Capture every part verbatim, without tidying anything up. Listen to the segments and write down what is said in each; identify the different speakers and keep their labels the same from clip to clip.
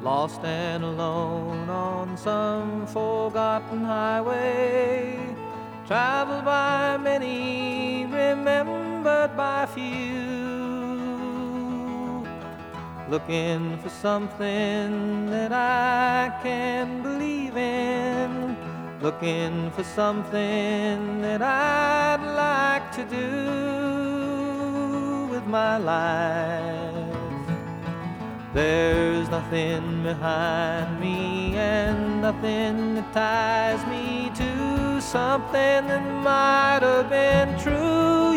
Speaker 1: lost and alone on some forgotten highway, traveled by many, remembered by few, looking for something that I can believe in, looking for something that I'd like to do with my life. There's nothing behind me and nothing that ties me to something that might have been true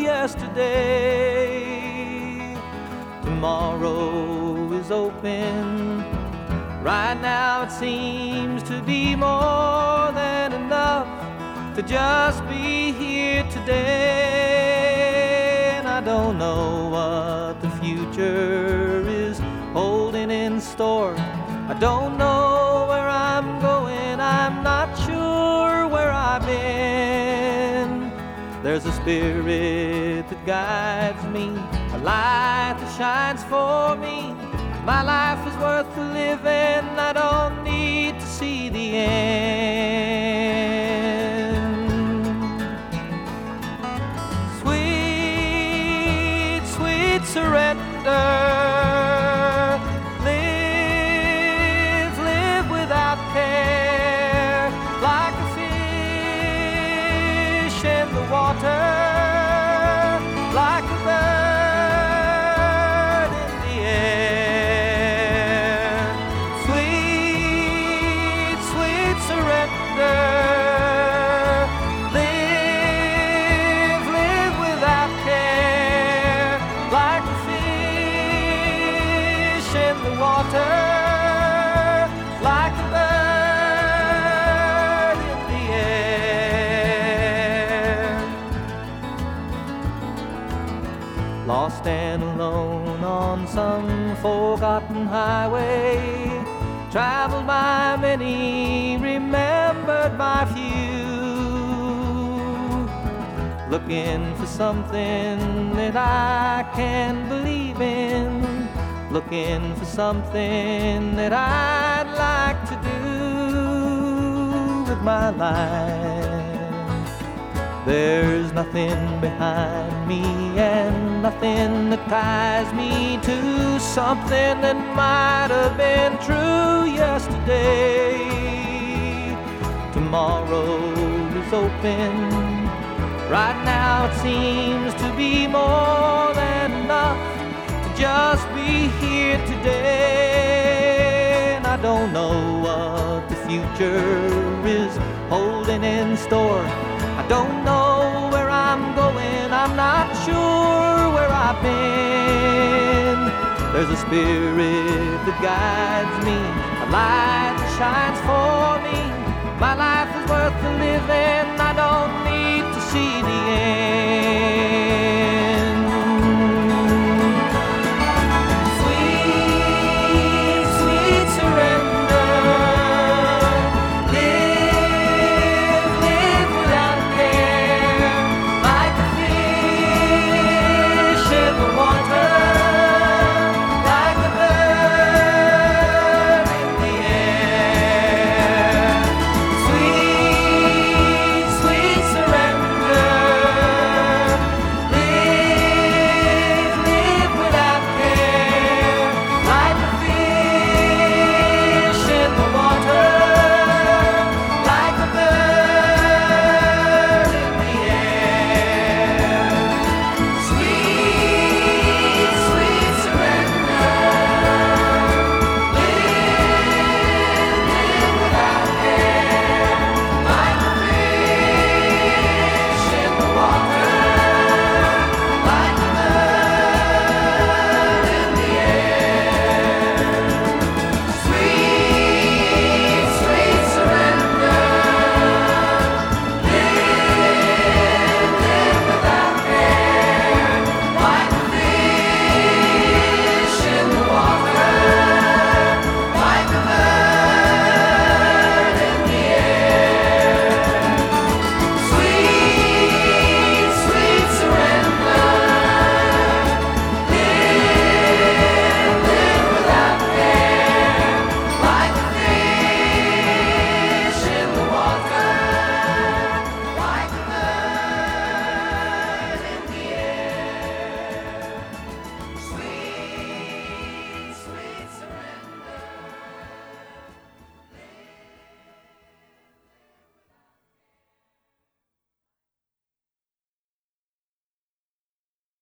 Speaker 1: yesterday. Tomorrow is open. Right now it seems to be more than enough to just be here today. And I don't know what the future is holding in store. I don't know where I'm going, I'm not sure where I've been. There's a spirit that guides me, a light that shines for me. My life is worth the living, I don't need to see the end. Sweet, sweet surrender. Water, like a bird in the air. Sweet, sweet surrender. Live, live without care, like a fish in the water, like a bird in the air. Lost and alone on some forgotten highway, traveled by many, remembered by few, looking for something that I can believe in, looking for something that I'd like to do with my life. There's nothing behind me and nothing that ties me to something that might have been true yesterday. Tomorrow is open. Right now it seems to be more than enough to just be here today. And I don't know what the future is holding in store. I don't know where I'm going, I'm not sure where I've been. There's a spirit that guides me, a light that shines for me. My life is worth the living, I don't need to see the end.